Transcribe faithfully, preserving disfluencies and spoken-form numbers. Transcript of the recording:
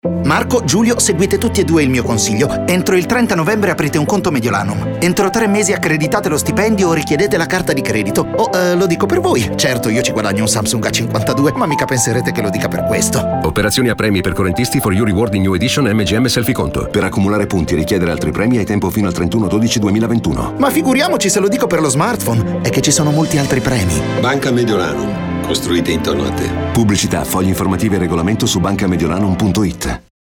Marco, Giulio, seguite tutti e due il mio consiglio. Entro il trenta novembre aprite un conto Mediolanum. Entro tre mesi accreditate lo stipendio o richiedete la carta di credito. Oh, eh, lo dico per voi. Certo, io ci guadagno un Samsung A cinquantadue, ma mica penserete che lo dica per questo. Operazioni a premi per correntisti for you rewarding new edition M G M Selfie Conto. Per accumulare punti e richiedere altri premi hai tempo fino al trentuno dicembre duemilaventuno. Ma figuriamoci se lo dico per lo smartphone. È che ci sono molti altri premi. Banca Mediolanum. Costruite intorno a te. Pubblicità, fogli informativi e regolamento su banca mediolanum punto it.